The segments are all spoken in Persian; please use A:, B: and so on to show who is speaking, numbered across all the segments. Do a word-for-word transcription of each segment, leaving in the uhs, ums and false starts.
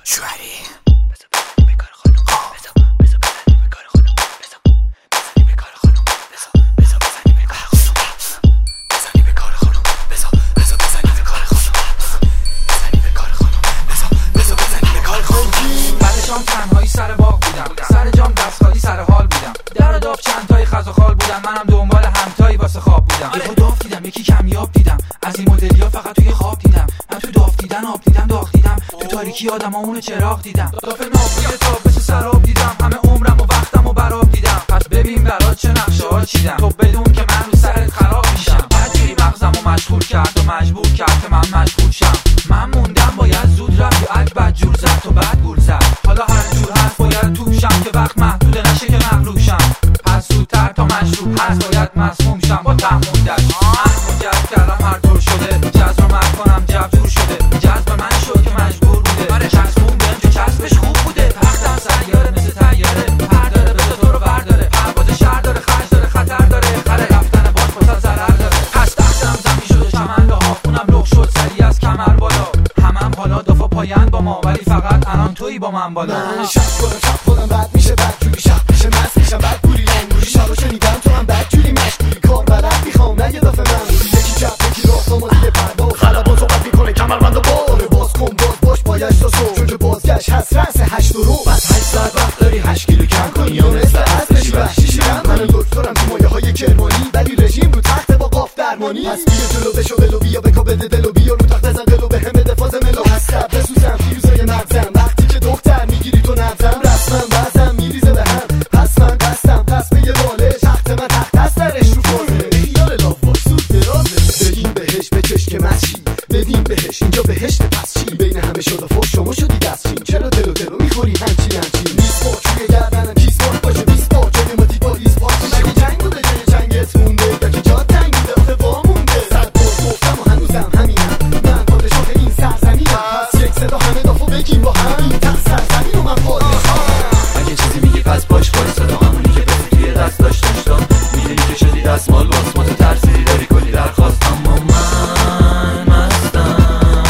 A: شوهری
B: تنهایی سر باغ بودم، سر جام دست خالی سر حال بودم، در و داف چند تایی خز و خال بودم، منم دنبال همتایی واسه خواب بودم. یهو داف دیدم یکی کمیاب دیدم، از این مدلیا فقط توی خواب دیدم. من تو داف دیدن آب دیدم داغ دیدم، تو تاریکی آدمامون چراغ دیدم. داف نابوی تاب بشه سراب دیدم، همه عمرم و وقتم و براب دیدم. پس ببین برات چه نقشه ها چیدم، تو بدون که من رو سرت خراب میشم. بعدی مغزم و مشغول کرد و مجبور کرد که من مشغول شم. من موندم باید زود رفت یا اگه بد جور زد تو بعد گول زد. حالا هر جور هست باید توشم که وقت محدود نشه که مغلوب شم. پس زودتر تا مشروب هست باید مسموم شم با تحمودش. من جذب کردم هر طور شده، جذب رو مرد کنم جذب جور شده. جذب من شد که مجبور بوده، آره چسبون بهم که چسبش خوب بوده. تختم سیاره مثل تیاره، پر داره بده تو رو برداره. پرواز شهر داره خرج داره خطر داره، خره رفتن باز پسا ضرر داره. پس تختم زمین شده چمن لاها، خونم لغ شد سری از کمر بالا. همم حالا دفا پایند با ما، ولی فقط الان تویی با من بالا.
C: من شب کنم شب خودم بد میشه بد جوری شب میشه مست میشم بد گوری لنگوری. شب رو شنیدم تو هم بد جوری مشغولی، کار بلد میخوام نه یه دفعه من یکی جب یکی راست ما دیگه پرواز. خلبان صحبت میکنه کمربند و باره باز کن باز باش بایش تا صبح، چون که بازگشت هست رأس هشت و رو. بس هشت ساعت وقت داری هشت کیلو کم کنی یا مثل از بشی وحشی شیرم. من دکترم تو مایه های کرمانی، ولی رژیم رو تخت با قاف درمانی. پس بیا جلو بشو بلو بیا بکا بده دلو بیا رو تخت بزن دلو به هم بده فاز ملو. هستم بسوزم فیوزای مغزم وقتی که دختر میگیری تو نبزم. رسمم وزم میریزه به هم، پس من دستم پس به یه باله. تخت من تخت دست درش رو فرمه، خیال لاواش زود درازه. بگیم بهش بکش که مچی، بدیم بهش اینجا بهشت پس چی. بین همه شد و فوش شما شدی دستچین، چرا دلو دلو میخوری همچین همچین. نیست با توی گردنم کیس بار باشه بیست بار جای ما دی با ایس بار. مگه جنگ بوده جای جنگت مونده یا که جا تنگ بوده آخه وامونده. صد بار گفتم و هنوزم همینم، من پادشاه این سرزمینم. پس یک صدا همه دافو بگیم با هم، این تخت سرزمین و من پادشاهم.
D: اگه چیزی میگی پس باش باش صدا همونی که بسی توی دست داشتش تا میدونی که شدی دستمال باز ما تو ترسیدی داری کلی درخواست. اما من مستم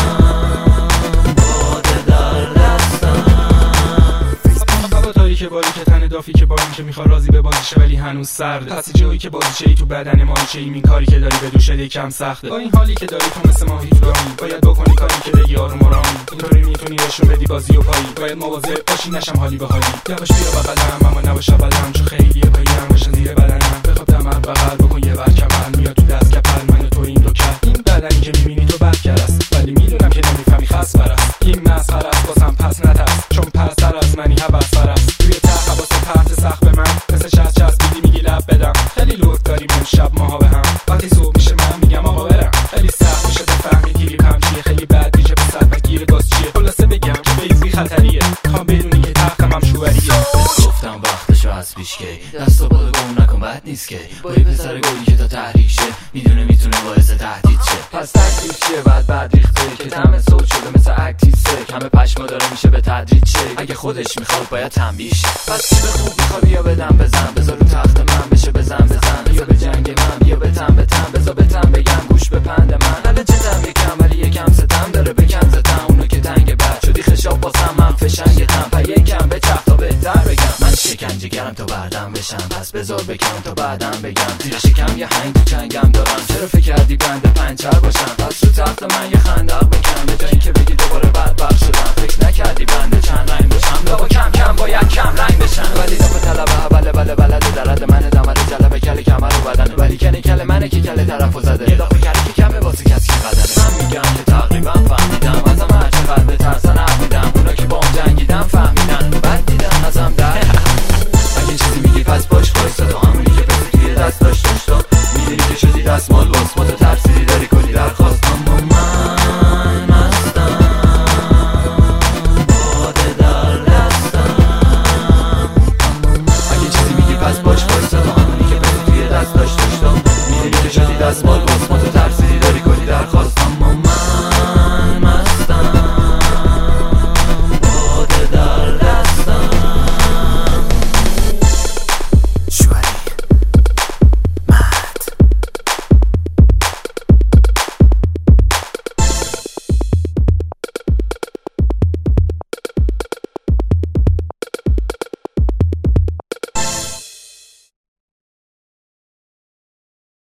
D: باده در دستم.
E: هوا تاریکه باری که تن دافی که با این که میخواد راضی به بازیشه ولی هنوز سرده. پس جایی که بازیشه ای تو بدن ما چه این کاری که داری به دوشه یکم سخته. با این حالی که داری تو مثل ماهی تو دامی، باید بکنی کاری که بگی آروم آرامی. اینطوری میتونی نشون بدی بازی و پایی، باید مواظب باشی نشم حالی به حالی. یواش بیا بغلم اما نباش بغلم، چون خیلی پایینم باشن زیر بدنم. بخواب دمر بغل بکن یه ور کمر، میاد تو دست کپل من و تو این دو کف. این بدنی که میبینی تو بدکر است، ولی میدونم که نمیفهمی خاص است. این مسخره است واسم پس نترس، چون پستر از منی هوس‌فر است. توی ته حواس پرت سخت به من مثل شست چسبیدی میگی لب بدم. خیلی لطف داریم امشب ماها به هم، وقتی صبح میشه من میگم آقا برم. خیلی سخت میشه بفهمی گیری هم چیه، خیلی بد میشه پسر و گیر گاز چیه. خلاصه بگم که بیزی خطریه، خوام بدونی که تختم هم شوهریه.
D: گفتم وقتشو از پیش کی دست و بالا گم نکن بد نیست که با یه پسر گلی که تا تحریک شه میدونه میتونه باعث تهدید شه. پس تکلیف چیه بعد بعد ریخته که دم صوت شده مثل اکتیسه. همه پشما داره میشه به تدریج شه، اگه خودش میخواد باید تنبیه شه. پس چی به خوب میخواد بیا بدم بزن، بذار رو تخت من بشه بزن بزن. بیا به جنگ من بیا به تن به تن، بذار به تن بگم گوش به پند من. حالا چتم یکم ولی یکم ستم داره بکن زتم. اونو که تنگ بد شدی خشاب باسم من فشنگ تم. پا یکم به چخت تا بهتر بگم من شکنجه گرم تا بردم بشم. پس بذار بکن تا بعدم بگم زیر شکم یه هنگ تو چنگم دارم. چرا فکر کردی بنده پنچر باشم؟ پس رو تخت من یه خندق بکن به جای اینکه بگی دوباره بدبخت شدم. فکر نکردی بنده چند رنگ باشم، لابا کم کم باید کم رنگ بشم. ولی دفع طلبه بله بله بلده درد من دمر جلبه کل کمر و بدن، ولی کنی کل منه که کل طرفو زده.